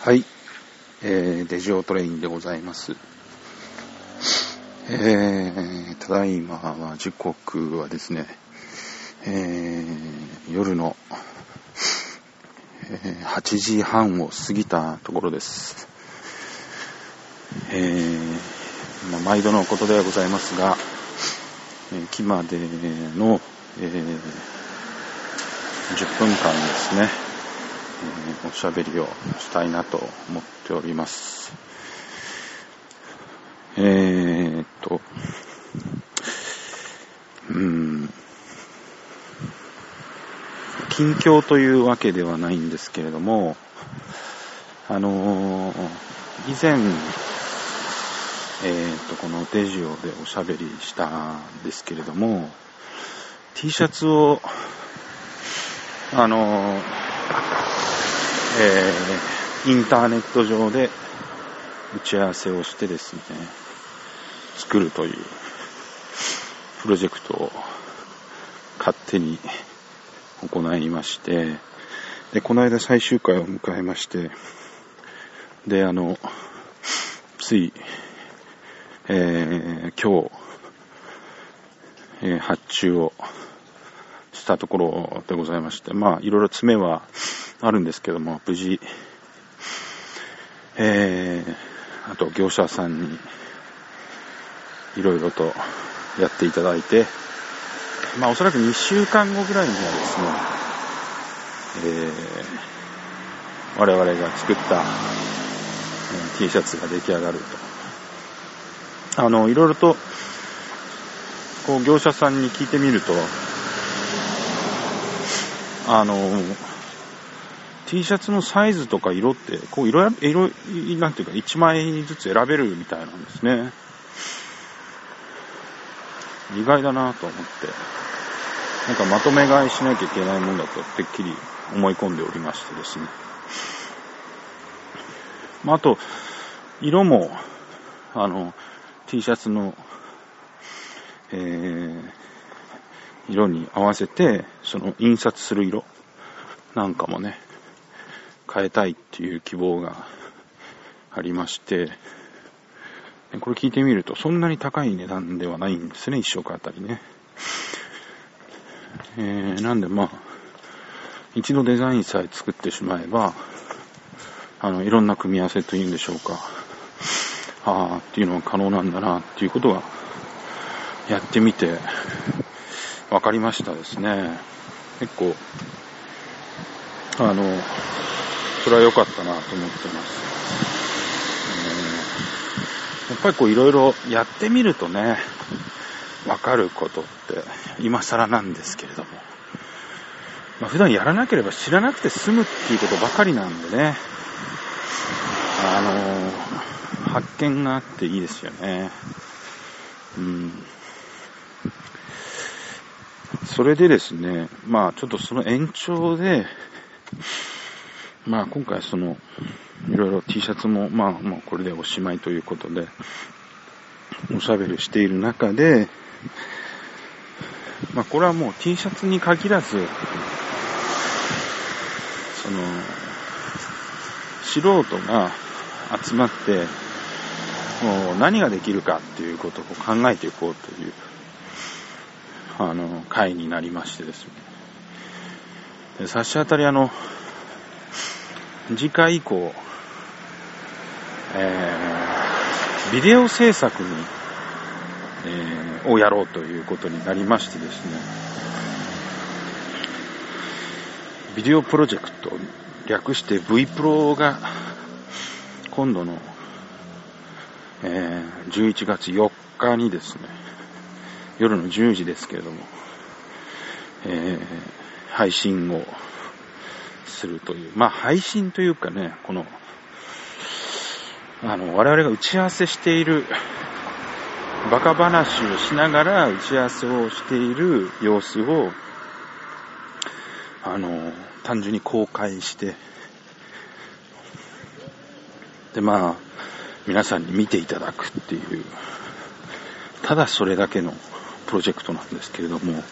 はい、デジオトレインでございます。ただいまは時刻はですね、夜の、8時半を過ぎたところです。毎度のことではございますが、木までの、10分間ですね、おしゃべりをしたいなと思っております。近況というわけではないんですけれども、以前、このデジオでおしゃべりしたんですけれども、T シャツをインターネット上で打ち合わせをしてですね、作るというプロジェクトを勝手に行いまして、でこの間最終回を迎えまして、でつい、今日、発注をしたところでございまして、いろいろ詰めはあるんですけども、無事、あと業者さんにいろいろとやっていただいて、おそらく2週間後ぐらいにはですね、我々が作った、T シャツが出来上がると。いろいろとこう業者さんに聞いてみると、T シャツのサイズとか色ってこう色なんていうか1枚ずつ選べるみたいなんですね。意外だなと思って、まとめ買いしなきゃいけないもんだとてっきり思い込んでおりましてですね。あと色もT シャツの、色に合わせてその印刷する色なんかもね変えたいっていう希望がありまして、これ聞いてみるとそんなに高い値段ではないんですね、1色あたりね。なんで一度デザインさえ作ってしまえばいろんな組み合わせというんでしょうか、っていうのは可能なんだなっていうことがやってみて分かりましたですね。結構それは良かったなと思ってます。やっぱりいろいろやってみるとね分かることって今更なんですけれども、普段やらなければ知らなくて済むっていうことばかりなんでね、発見があっていいですよね。それでですね、ちょっとその延長で、今回いろいろ T シャツももうこれでおしまいということでおしゃべりしている中で、これはもう T シャツに限らず素人が集まってもう何ができるかっていうことを考えていこうという会になりましてですね。で差し当たり次回以降、ビデオ制作をやろうということになりましてですね、ビデオプロジェクト略して V プロが今度の、11月4日にですね、夜の10時ですけれども、配信をするという、配信というかね、我々が打ち合わせしているバカ話をしながら打ち合わせをしている様子を単純に公開して、で皆さんに見ていただくっていう、ただそれだけのプロジェクトなんですけれども、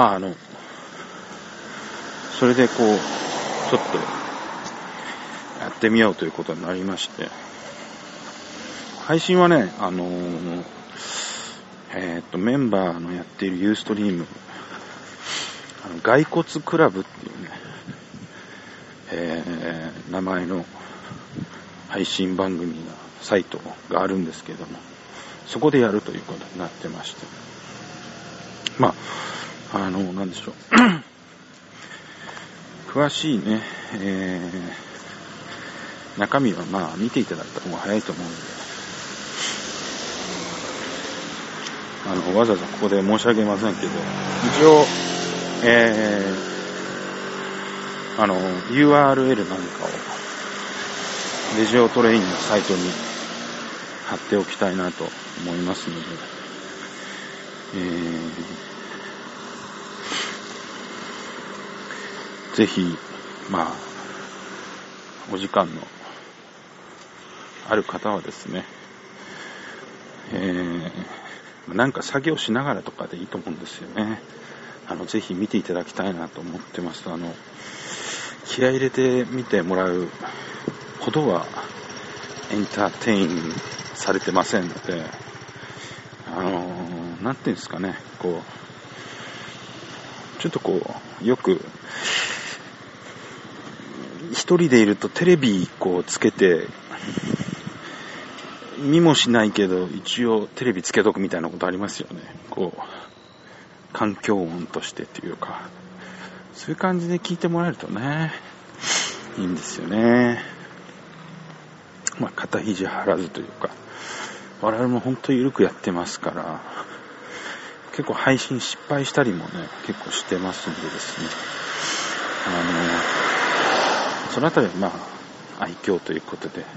それでちょっとやっってみようということになりまして、配信はね、メンバーのやっているユーストリーム、骸骨クラブっていうね、名前の配信番組がサイトがあるんですけれども、そこでやるということになってまして、まあなんでしょう詳しいね、中身はまあ見ていただいた方が早いと思うんで、わざわざここで申し上げませんけど、一応URL なんかをレジオトレインのサイトに貼っておきたいなと思いますので、ぜひまあお時間のある方はですね、なんか作業しながらとかでいいと思うんですよね。ぜひ見ていただきたいなと思ってます。気合い入れて見てもらうほどはエンターテインされてませんので、なんていうんですかね、こうちょっとこうよく一人でいるとテレビこうつけて見もしないけど一応テレビつけとくみたいなことありますよね。こう環境音としてっていうか、そういう感じで聞いてもらえるとね、いいんですよね。まあ肩肘張らずというか、我々も本当に緩くやってますから、結構配信失敗したりもね結構してますんでですね、そのあたりはまあ愛嬌ということで、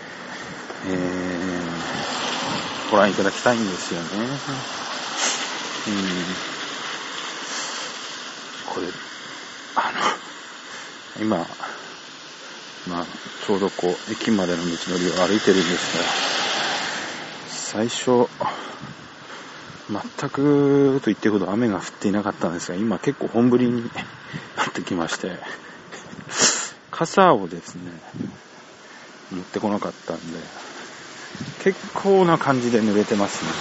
ご覧いただきたいんですよね。これ今まあちょうどこう駅までの道のりを歩いてるんですが、最初全くと言ってほど雨が降っていなかったんですが、今結構本降りになってきまして、傘をですね持ってこなかったんで結構な感じで濡れてますね。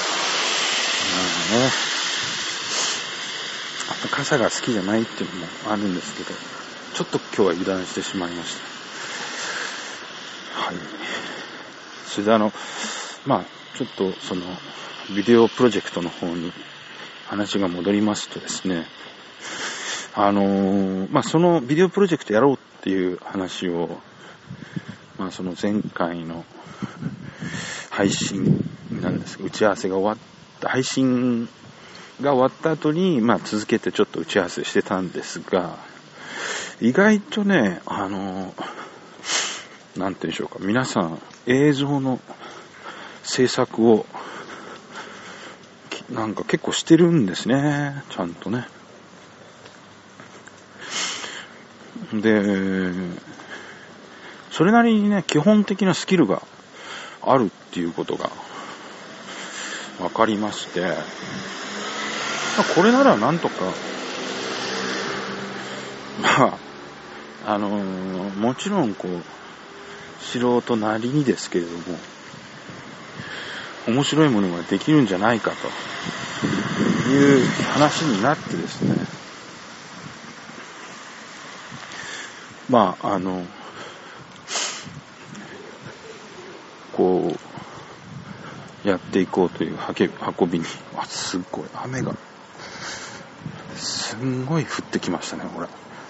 傘が好きじゃないっていうのもあるんですけど、ちょっと今日は油断してしまいました。はい。それでまあちょっとそのビデオプロジェクトの方に話が戻りますとですね、まあそのビデオプロジェクトやろうっていう話を、まあその前回の配信なんですけど、打ち合わせが終わった配信が終わった後にまあ続けてちょっと打ち合わせしてたんですが、意外とねなんていうんでしょうか、皆さん映像の制作をなんか結構してるんですね、ちゃんとね。でそれなりにね基本的なスキルがあるっていうことが分かりまして、これならなんとかまあもちろんこう素人なりにですけれども面白いものができるんじゃないかという話になってですね、まあこうやっていこうという運びに、すっごい雨がすんごい降ってきましたね。これ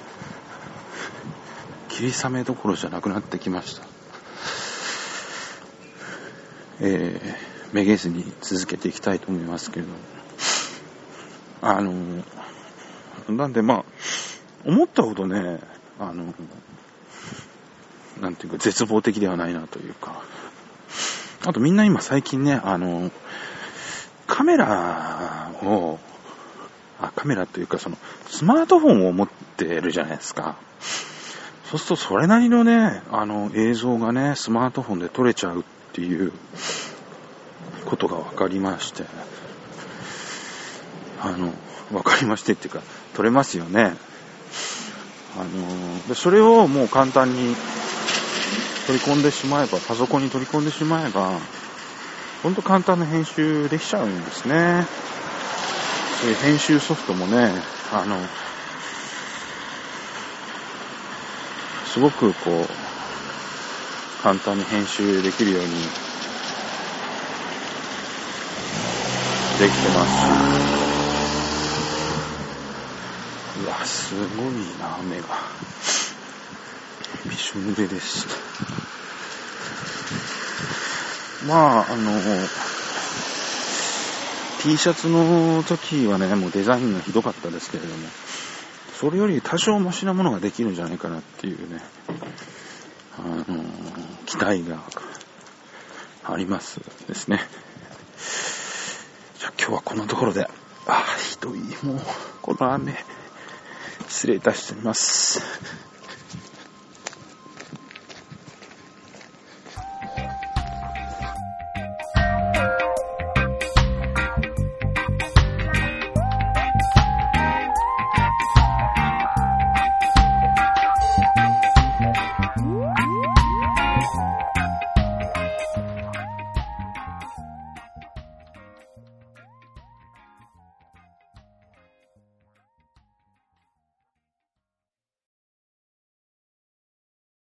霧雨どころじゃなくなってきました。めげずに続けていきたいと思いますけれども、なんでまあ思ったほどねなんていうか絶望的ではないなというか、あとみんな今最近ねカメラというかそのスマートフォンを持ってるじゃないですか。そうするとそれなりのね映像がねスマートフォンで撮れちゃうっていうことが分かりまして、分かりましてっていうか撮れますよね。でそれをもう簡単に取り込んでしまえば、パソコンに取り込んでしまえば、ほんと簡単な編集できちゃうんですね。そういう編集ソフトもね、すごくこう、簡単に編集できるようにできてますし、うわ、すごいな、雨が。びしょ濡れです。まあ、T シャツの時はね、もうデザインがひどかったですけれども、それより多少マシなものができるんじゃないかなっていうね、期待がありますですね。じゃあ今日はこんなところで、ひどい、もう、この雨、失礼いたしております。